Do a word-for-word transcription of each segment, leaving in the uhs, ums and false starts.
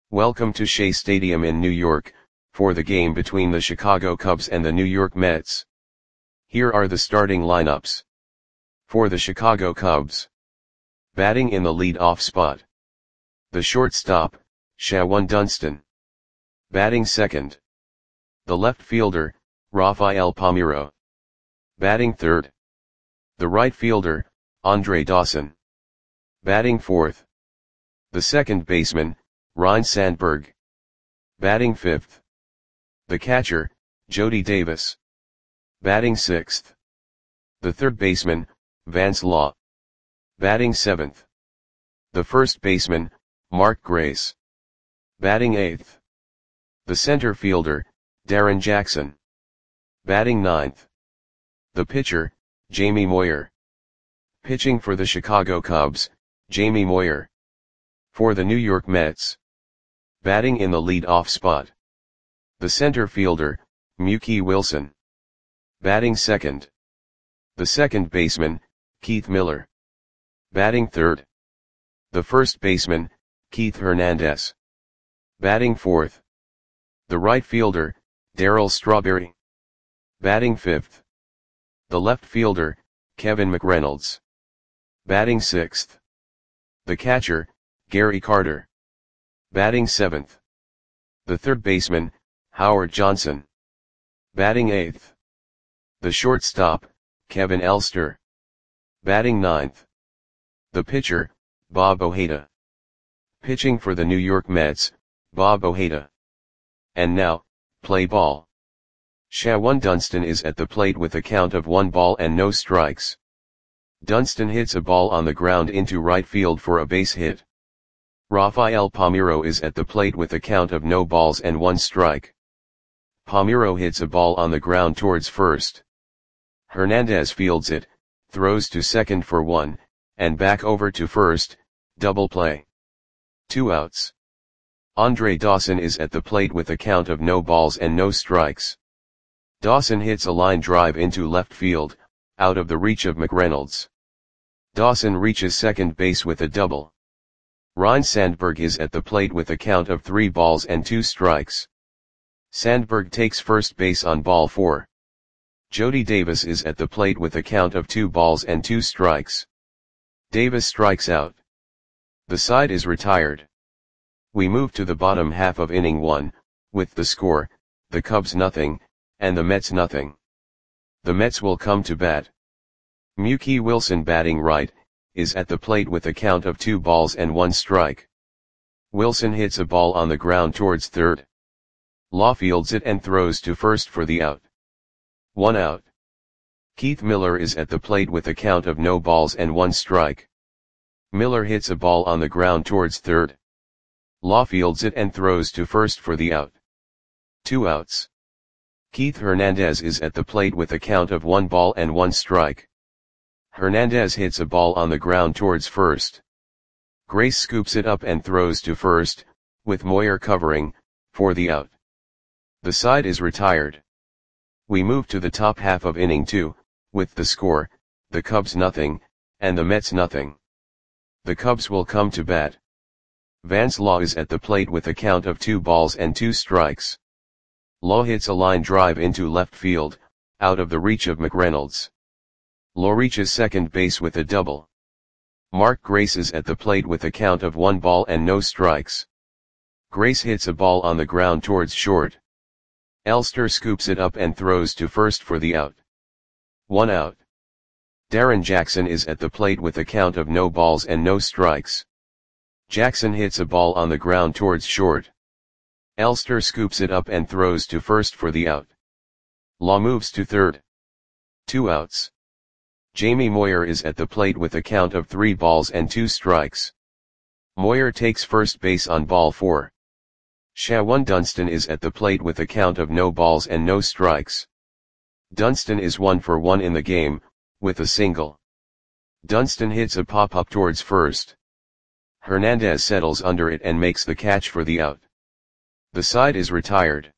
Welcome to Shea Stadium in New York, for the game between the Chicago Cubs and the New York Mets. Here are the starting lineups. For the Chicago Cubs. Batting in the lead-off spot. The shortstop, Shawon Dunston. Batting second. The left fielder, Rafael Palmeiro. Batting third. The right fielder, Andre Dawson. Batting fourth. The second baseman, Ryne Sandberg. Batting fifth. The catcher, Jody Davis. Batting sixth. The third baseman, Vance Law. Batting seventh. The first baseman, Mark Grace. Batting eighth. The center fielder, Darrin Jackson. Batting ninth. The pitcher, Jamie Moyer. Pitching for the Chicago Cubs, Jamie Moyer. For the New York Mets. Batting in the lead-off spot. The center fielder, Mookie Wilson. Batting second. The second baseman, Keith Miller. Batting third. The first baseman, Keith Hernandez. Batting fourth. The right fielder, Darryl Strawberry. Batting fifth. The left fielder, Kevin McReynolds. Batting sixth. The catcher, Gary Carter. Batting seventh. The third baseman, Howard Johnson. Batting eighth. The shortstop, Kevin Elster. Batting ninth. The pitcher, Bob Ojeda. Pitching for the New York Mets, Bob Ojeda. And now, play ball. Shawon Dunston is at the plate with a count of one ball and no strikes. Dunston hits a ball on the ground into right field for a base hit. Rafael Palmeiro is at the plate with a count of no balls and one strike. Palmeiro hits a ball on the ground towards first. Hernandez fields it, throws to second for one, and back over to first, double play. Two outs. Andre Dawson is at the plate with a count of no balls and no strikes. Dawson hits a line drive into left field, out of the reach of McReynolds. Dawson reaches second base with a double. Ryne Sandberg is at the plate with a count of three balls and two strikes. Sandberg takes first base on ball four. Jody Davis is at the plate with a count of two balls and two strikes. Davis strikes out. The side is retired. We move to the bottom half of inning one, with the score, the Cubs nothing, and the Mets nothing. The Mets will come to bat. Mookie Wilson batting right, is at the plate with a count of two balls and one strike. Wilson hits a ball on the ground towards third. Law fields it and throws to first for the out. One out. Keith Miller is at the plate with a count of no balls and one strike. Miller hits a ball on the ground towards third. Law fields it and throws to first for the out. Two outs. Keith Hernandez is at the plate with a count of one ball and one strike. Hernandez hits a ball on the ground towards first. Grace scoops it up and throws to first, with Moyer covering, for the out. The side is retired. We move to the top half of inning two, with the score, the Cubs nothing, and the Mets nothing. The Cubs will come to bat. Vance Law is at the plate with a count of two balls and two strikes. Law hits a line drive into left field, out of the reach of McReynolds. Law reaches second base with a double. Mark Grace is at the plate with a count of one ball and no strikes. Grace hits a ball on the ground towards short. Elster scoops it up and throws to first for the out. One out. Darrin Jackson is at the plate with a count of no balls and no strikes. Jackson hits a ball on the ground towards short. Elster scoops it up and throws to first for the out. Law moves to third. Two outs. Jamie Moyer is at the plate with a count of three balls and two strikes. Moyer takes first base on ball four. Shawon Dunston is at the plate with a count of no balls and no strikes. Dunston is one for one in the game, with a single. Dunston hits a pop-up towards first. Hernandez settles under it and makes the catch for the out. The side is retired.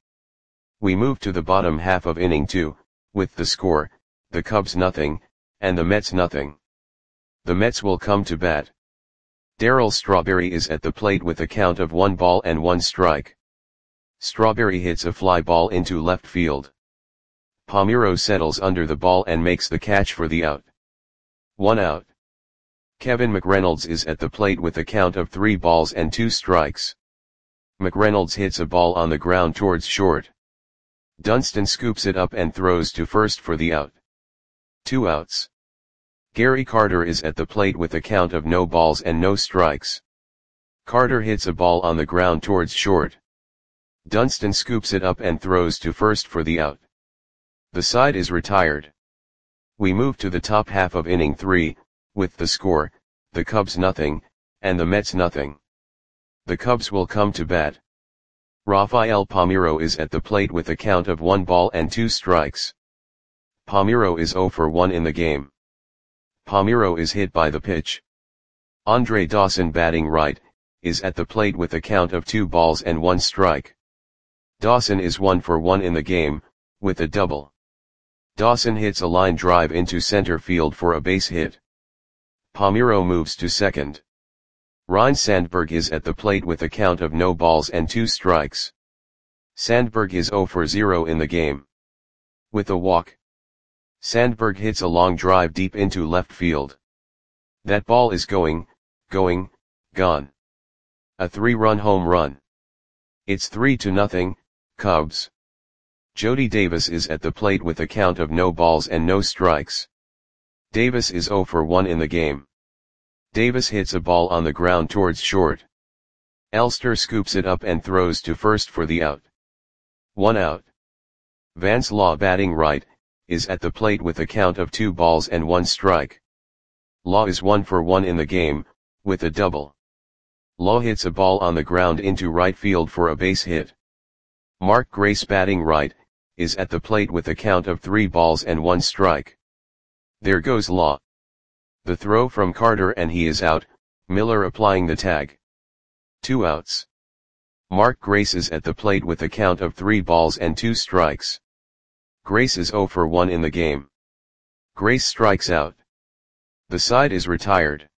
We move to the bottom half of inning two, with the score, the Cubs nothing, and the Mets nothing. The Mets will come to bat. Darryl Strawberry is at the plate with a count of one ball and one strike. Strawberry hits a fly ball into left field. Palmeiro settles under the ball and makes the catch for the out. One out. Kevin McReynolds is at the plate with a count of three balls and two strikes. McReynolds hits a ball on the ground towards short. Dunston scoops it up and throws to first for the out. Two outs. Gary Carter is at the plate with a count of no balls and no strikes. Carter hits a ball on the ground towards short. Dunston scoops it up and throws to first for the out. The side is retired. We move to the top half of inning three, with the score, the Cubs nothing, and the Mets nothing. The Cubs will come to bat. Rafael Palmeiro is at the plate with a count of one ball and two strikes. Palmeiro is zero for one in the game. Palmeiro is hit by the pitch. Andre Dawson, batting right, is at the plate with a count of two balls and one strike. Dawson is one for one in the game, with a double. Dawson hits a line drive into center field for a base hit. Palmeiro moves to second. Ryne Sandberg is at the plate with a count of no balls and two strikes. Sandberg is zero for zero in the game. With a walk, Sandberg hits a long drive deep into left field. That ball is going, going, gone. A three-run home run. It's three to nothing, Cubs. Jody Davis is at the plate with a count of no balls and no strikes. Davis is zero for one in the game. Davis hits a ball on the ground towards short. Elster scoops it up and throws to first for the out. One out. Vance Law, batting right, is at the plate with a count of two balls and one strike. Law is one for one in the game, with a double. Law hits a ball on the ground into right field for a base hit. Mark Grace, batting right, is at the plate with a count of three balls and one strike. There goes Law. The throw from Carter and he is out, Miller applying the tag. Two outs. Mark Grace is at the plate with a count of three balls and two strikes. Grace is zero for one in the game. Grace strikes out. The side is retired.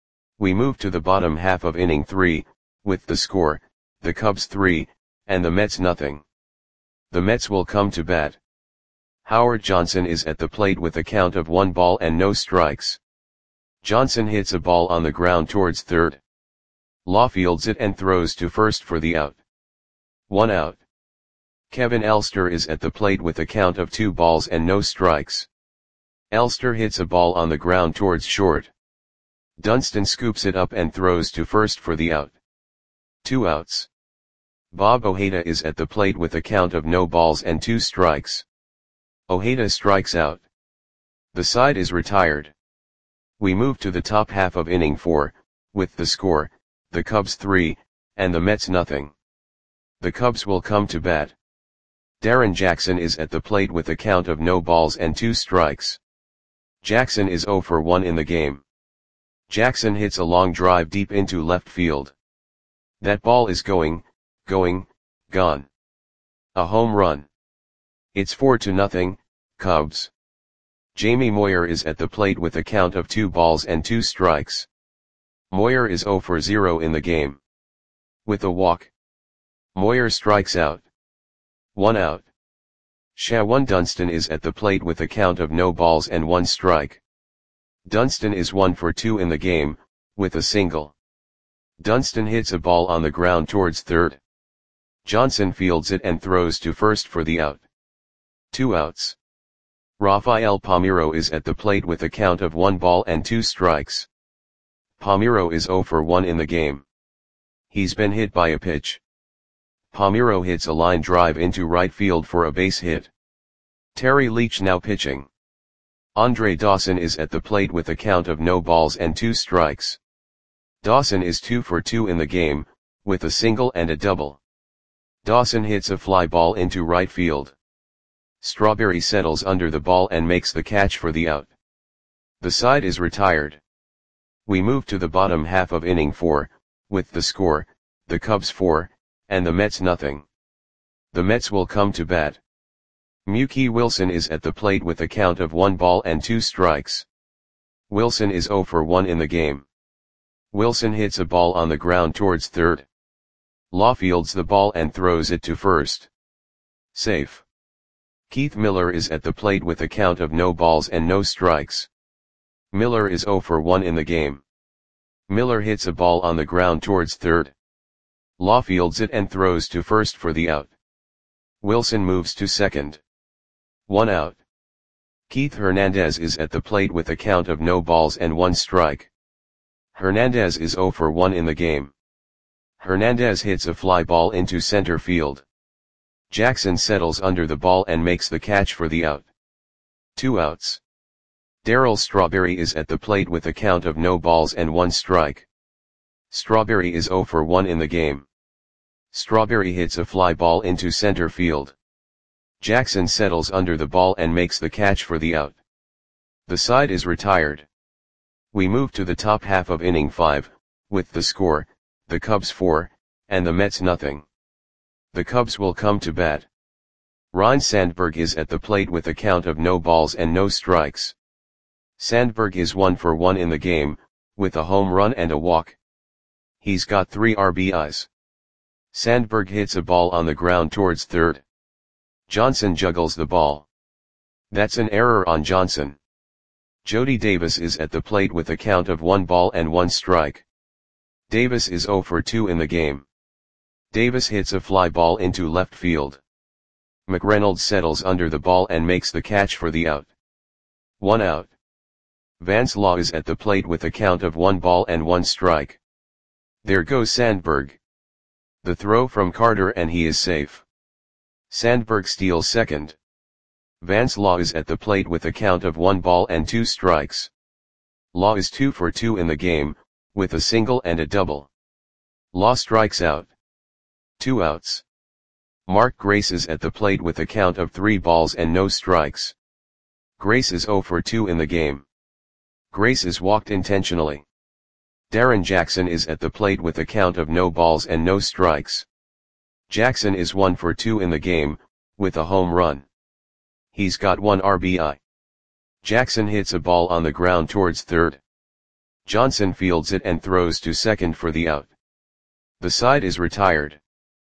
We move to the bottom half of inning three, with the score, the Cubs three, and the Mets nothing. The Mets will come to bat. Howard Johnson is at the plate with a count of one ball and no strikes. Johnson hits a ball on the ground towards third. Law fields it and throws to first for the out. One out. Kevin Elster is at the plate with a count of two balls and no strikes. Elster hits a ball on the ground towards short. Dunston scoops it up and throws to first for the out. Two outs. Bob Ojeda is at the plate with a count of no balls and two strikes. Ojeda strikes out. The side is retired. We move to the top half of inning four, with the score, the Cubs three, and the Mets nothing. The Cubs will come to bat. Darren Jackson is at the plate with a count of no balls and two strikes. Jackson is zero for one in the game. Jackson hits a long drive deep into left field. That ball is going, going, gone. A home run. It's four to nothing, Cubs. Jamie Moyer is at the plate with a count of two balls and two strikes. Moyer is zero for zero in the game. With a walk, Moyer strikes out. One out. Shawan Dunston is at the plate with a count of no balls and one strike. Dunston is one for two in the game, with a single. Dunston hits a ball on the ground towards third. Johnson fields it and throws to first for the out. Two outs. Rafael Palmeiro is at the plate with a count of one ball and two strikes. Palmeiro is zero for one in the game. He's been hit by a pitch. Palmeiro hits a line drive into right field for a base hit. Terry Leach now pitching. Andre Dawson is at the plate with a count of no balls and two strikes. Dawson is two for two in the game, with a single and a double. Dawson hits a fly ball into right field. Strawberry settles under the ball and makes the catch for the out. The side is retired. We move to the bottom half of inning four, with the score, the Cubs four, and the Mets nothing. The Mets will come to bat. Mookie Wilson is at the plate with a count of one ball and two strikes. Wilson is zero for one in the game. Wilson hits a ball on the ground towards third. Law fields the ball and throws it to first. Safe. Keith Miller is at the plate with a count of no balls and no strikes. Miller is zero for one in the game. Miller hits a ball on the ground towards third. Law fields it and throws to first for the out. Wilson moves to second. One out. Keith Hernandez is at the plate with a count of no balls and one strike. Hernandez is zero for one in the game. Hernandez hits a fly ball into center field. Jackson settles under the ball and makes the catch for the out. Two outs. Darryl Strawberry is at the plate with a count of no balls and one strike. Strawberry is zero for one in the game. Strawberry hits a fly ball into center field. Jackson settles under the ball and makes the catch for the out. The side is retired. We move to the top half of inning five, with the score, the Cubs four, and the Mets nothing. The Cubs will come to bat. Ryne Sandberg is at the plate with a count of no balls and no strikes. Sandberg is one for one in the game, with a home run and a walk. He's got three R B Is. Sandberg hits a ball on the ground towards third. Johnson juggles the ball. That's an error on Johnson. Jody Davis is at the plate with a count of one ball and one strike. Davis is zero for two in the game. Davis hits a fly ball into left field. McReynolds settles under the ball and makes the catch for the out. One out. Vance Law is at the plate with a count of one ball and one strike. There goes Sandberg. The throw from Carter and he is safe. Sandberg steals second. Vance Law is at the plate with a count of one ball and two strikes. Law is two for two in the game, with a single and a double. Law strikes out. Two outs. Mark Grace is at the plate with a count of three balls and no strikes. Grace is zero for two in the game. Grace is walked intentionally. Darren Jackson is at the plate with a count of no balls and no strikes. Jackson is one for two in the game, with a home run. He's got one R B I. Jackson hits a ball on the ground towards third. Johnson fields it and throws to second for the out. The side is retired.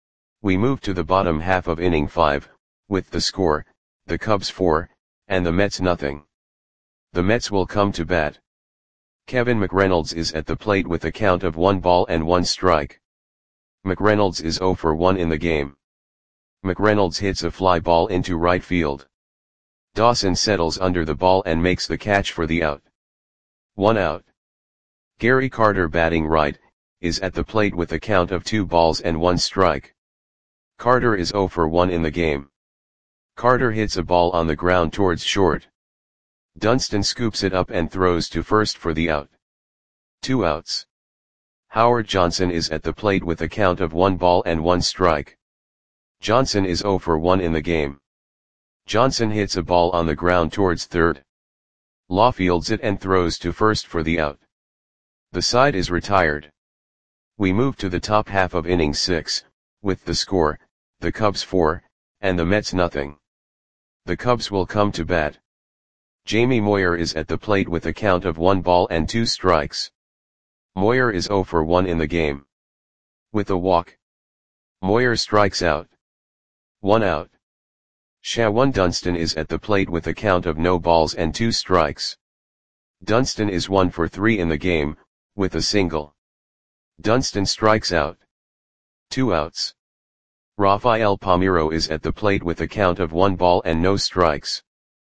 We move to the bottom half of inning five, with the score, the Cubs four, and the Mets nothing. The Mets will come to bat. Kevin McReynolds is at the plate with a count of one ball and one strike. McReynolds is zero for one in the game. McReynolds hits a fly ball into right field. Dawson settles under the ball and makes the catch for the out. One out. Gary Carter, batting right, is at the plate with a count of two balls and one strike. Carter is zero for one in the game. Carter hits a ball on the ground towards short. Dunston scoops it up and throws to first for the out. Two outs. Howard Johnson is at the plate with a count of one ball and one strike. Johnson is zero for one in the game. Johnson hits a ball on the ground towards third. Law fields it and throws to first for the out. The side is retired. We move to the top half of inning six, with the score, the Cubs four, and the Mets nothing. The Cubs will come to bat. Jamie Moyer is at the plate with a count of one ball and two strikes. Moyer is zero for one in the game. With a walk. Moyer strikes out. One out. Shawan Dunston is at the plate with a count of no balls and two strikes. Dunston is one for three in the game, with a single. Dunston strikes out. Two outs. Rafael Palmeiro is at the plate with a count of one ball and no strikes.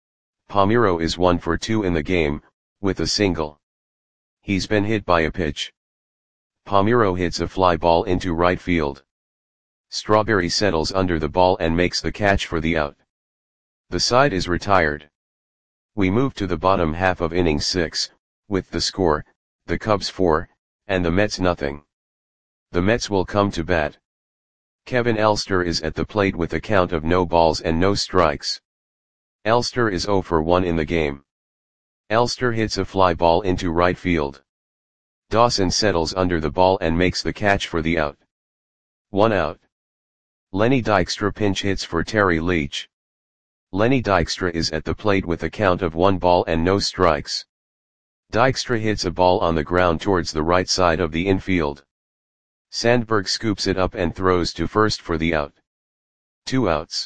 Palmeiro is one for two in the game, with a single. He's been hit by a pitch. Palmeiro hits a fly ball into right field. Strawberry settles under the ball and makes the catch for the out. The side is retired. We move to the bottom half of inning six, with the score, the Cubs four, and the Mets nothing. The Mets will come to bat. Kevin Elster is at the plate with a count of no balls and no strikes. Elster is zero for one in the game. Elster hits a fly ball into right field. Dawson settles under the ball and makes the catch for the out. One out. Lenny Dykstra pinch hits for Terry Leach. Lenny Dykstra is at the plate with a count of one ball and no strikes. Dykstra hits a ball on the ground towards the right side of the infield. Sandberg scoops it up and throws to first for the out. Two outs.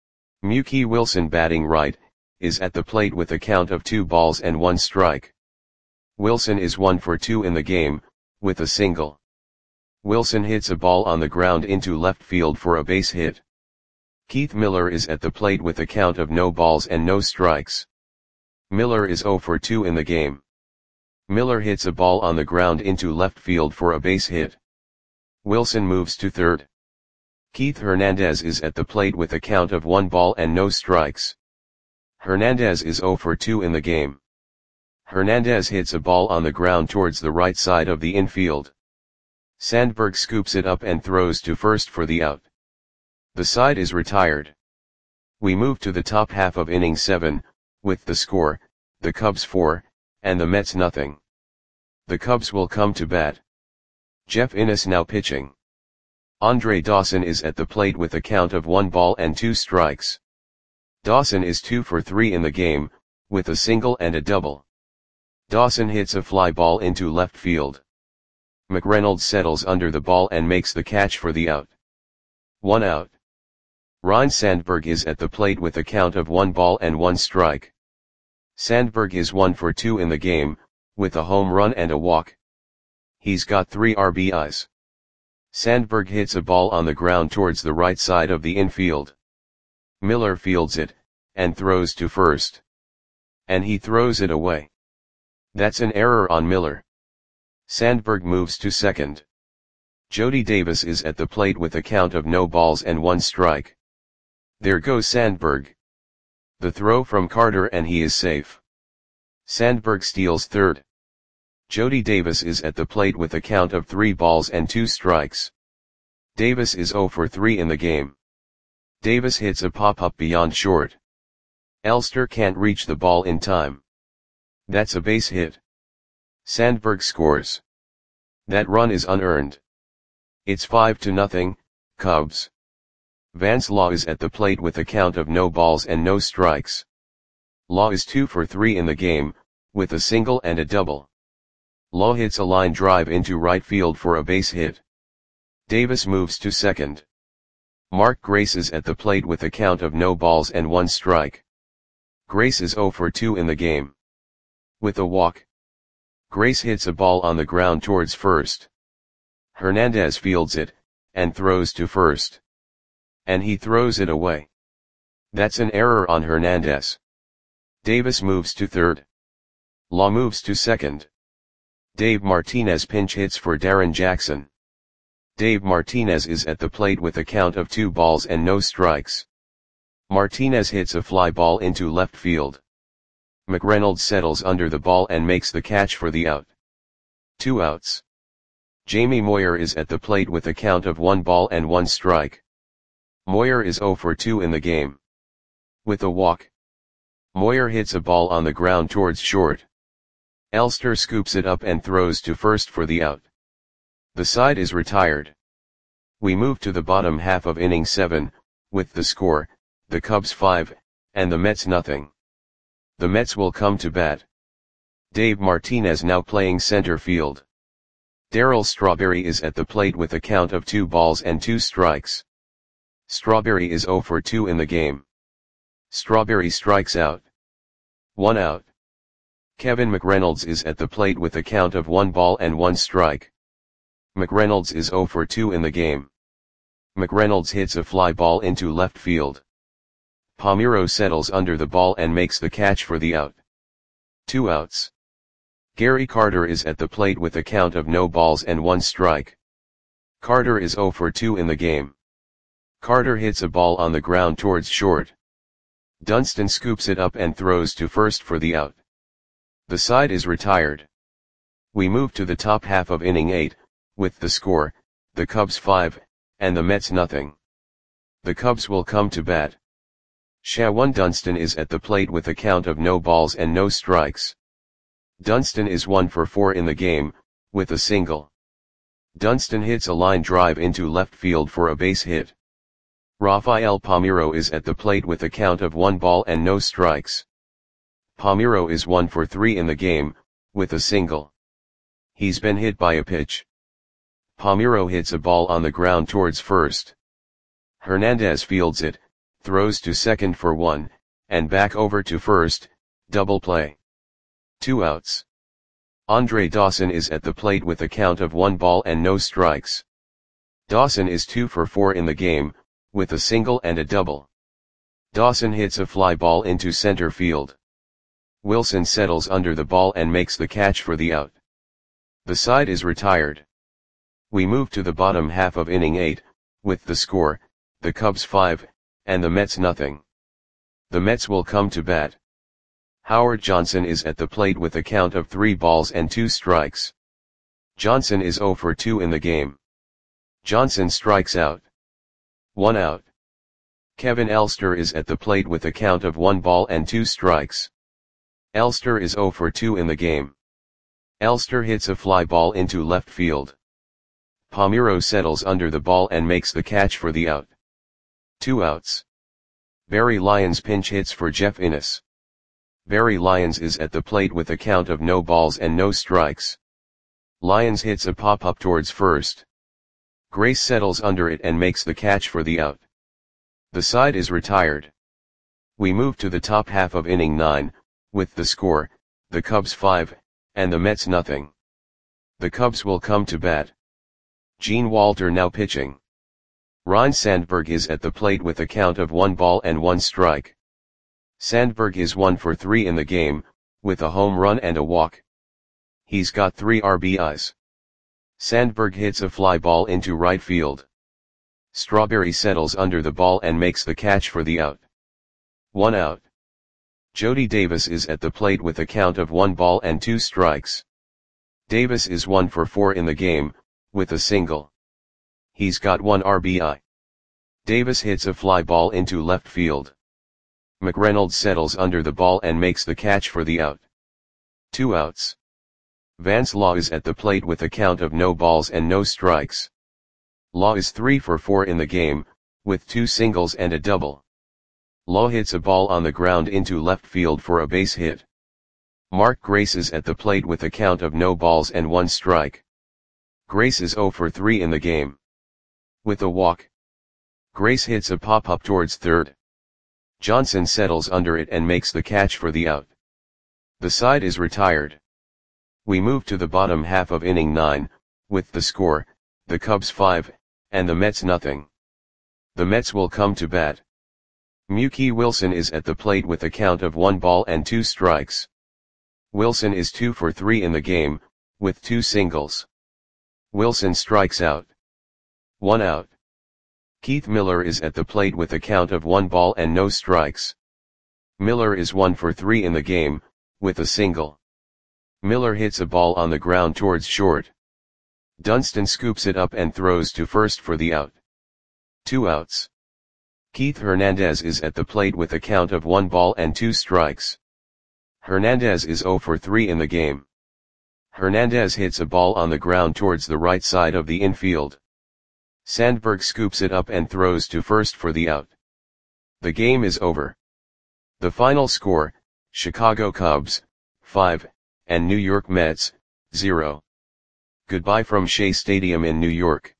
Mookie Wilson, batting right, is at the plate with a count of two balls and one strike. Wilson is one for two in the game, with a single. Wilson hits a ball on the ground into left field for a base hit. Keith Miller is at the plate with a count of no balls and no strikes. Miller is zero for two in the game. Miller hits a ball on the ground into left field for a base hit. Wilson moves to third. Keith Hernandez is at the plate with a count of one ball and no strikes. Hernandez is zero for two in the game. Hernandez hits a ball on the ground towards the right side of the infield. Sandberg scoops it up and throws to first for the out. The side is retired. We move to the top half of inning seven, with the score, the Cubs four, and the Mets nothing. The Cubs will come to bat. Jeff Innes now pitching. Andre Dawson is at the plate with a count of one ball and two strikes. Dawson is two for three in the game, with a single and a double. Dawson hits a fly ball into left field. McReynolds settles under the ball and makes the catch for the out. One out. Ryne Sandberg is at the plate with a count of one ball and one strike. Sandberg is one for two in the game, with a home run and a walk. He's got three R B Is. Sandberg hits a ball on the ground towards the right side of the infield. Miller fields it, and throws to first. And he throws it away. That's an error on Miller. Sandberg moves to second. Jody Davis is at the plate with a count of no balls and one strike. There goes Sandberg. The throw from Carter and he is safe. Sandberg steals third. Jody Davis is at the plate with a count of three balls and two strikes. Davis is zero for three in the game. Davis hits a pop-up beyond short. Elster can't reach the ball in time. That's a base hit. Sandberg scores. That run is unearned. It's five to nothing, Cubs. Vance Law is at the plate with a count of no balls and no strikes. Law is two for three in the game, with a single and a double. Law hits a line drive into right field for a base hit. Davis moves to second. Mark Grace is at the plate with a count of no balls and one strike. Grace is zero for two in the game. With a walk. Grace hits a ball on the ground towards first. Hernandez fields it, and throws to first. And he throws it away. That's an error on Hernandez. Davis moves to third. Law moves to second. Dave Martinez pinch hits for Darren Jackson. Dave Martinez is at the plate with a count of two balls and no strikes. Martinez hits a fly ball into left field. McReynolds settles under the ball and makes the catch for the out. Two outs. Jamie Moyer is at the plate with a count of one ball and one strike. Moyer is zero for two in the game. With a walk. Moyer hits a ball on the ground towards short. Elster scoops it up and throws to first for the out. The side is retired. We move to the bottom half of inning seven, with the score, the Cubs five, and the Mets nothing. The Mets will come to bat. Dave Martinez now playing center field. Darryl Strawberry is at the plate with a count of two balls and two strikes. Strawberry is zero for two in the game. Strawberry strikes out. One out. Kevin McReynolds is at the plate with a count of one ball and one strike. McReynolds is zero for two in the game. McReynolds hits a fly ball into left field. Palmeiro settles under the ball and makes the catch for the out. Two outs. Gary Carter is at the plate with a count of no balls and one strike. Carter is zero for two in the game. Carter hits a ball on the ground towards short. Dunston scoops it up and throws to first for the out. The side is retired. We move to the top half of inning eight, with the score, the Cubs five, and the Mets nothing. The Cubs will come to bat. Shawan Dunston is at the plate with a count of no balls and no strikes. Dunston is one for four in the game, with a single. Dunston hits a line drive into left field for a base hit. Rafael Palmeiro is at the plate with a count of one ball and no strikes. Palmeiro is one for three in the game, with a single. He's been hit by a pitch. Palmeiro hits a ball on the ground towards first. Hernandez fields it, throws to second for one, and back over to first, double play. Two outs. Andre Dawson is at the plate with a count of one ball and no strikes. Dawson is two for four in the game, with a single and a double. Dawson hits a fly ball into center field. Wilson settles under the ball and makes the catch for the out. The side is retired. We move to the bottom half of inning eight, with the score, the Cubs five, and the Mets nothing. The Mets will come to bat. Howard Johnson is at the plate with a count of three balls and two strikes. Johnson is zero for two in the game. Johnson strikes out. One out. Kevin Elster is at the plate with a count of one ball and two strikes. Elster is zero for two in the game. Elster hits a fly ball into left field. Palmeiro settles under the ball and makes the catch for the out. Two outs. Barry Lyons pinch hits for Jeff Innes. Barry Lyons is at the plate with a count of no balls and no strikes. Lyons hits a pop-up towards first. Grace settles under it and makes the catch for the out. The side is retired. We move to the top half of inning nine, with the score, the Cubs five, and the Mets nothing. The Cubs will come to bat. Gene Walter now pitching. Ryne Sandberg is at the plate with a count of one ball and one strike. Sandberg is one for three in the game, with a home run and a walk. He's got three R B Is. Sandberg hits a fly ball into right field. Strawberry settles under the ball and makes the catch for the out. One out. Jody Davis is at the plate with a count of one ball and two strikes. Davis is one for four in the game, with a single. He's got one R B I. Davis hits a fly ball into left field. McReynolds settles under the ball and makes the catch for the out. Two outs. Vance Law is at the plate with a count of no balls and no strikes. Law is three for four in the game, with two singles and a double. Law hits a ball on the ground into left field for a base hit. Mark Grace is at the plate with a count of no balls and one strike. Grace is zero for three in the game. With a walk. Grace hits a pop-up towards third. Johnson settles under it and makes the catch for the out. The side is retired. We move to the bottom half of inning nine, with the score, the Cubs five, and the Mets nothing. The Mets will come to bat. Mookie Wilson is at the plate with a count of one ball and two strikes. Wilson is two for three in the game, with two singles. Wilson strikes out. One out. Keith Miller is at the plate with a count of one ball and no strikes. Miller is one for three in the game, with a single. Miller hits a ball on the ground towards short. Dunston scoops it up and throws to first for the out. Two outs. Keith Hernandez is at the plate with a count of one ball and two strikes. Hernandez is zero for three in the game. Hernandez hits a ball on the ground towards the right side of the infield. Sandberg scoops it up and throws to first for the out. The game is over. The final score, Chicago Cubs, five, and New York Mets, zero. Goodbye from Shea Stadium in New York.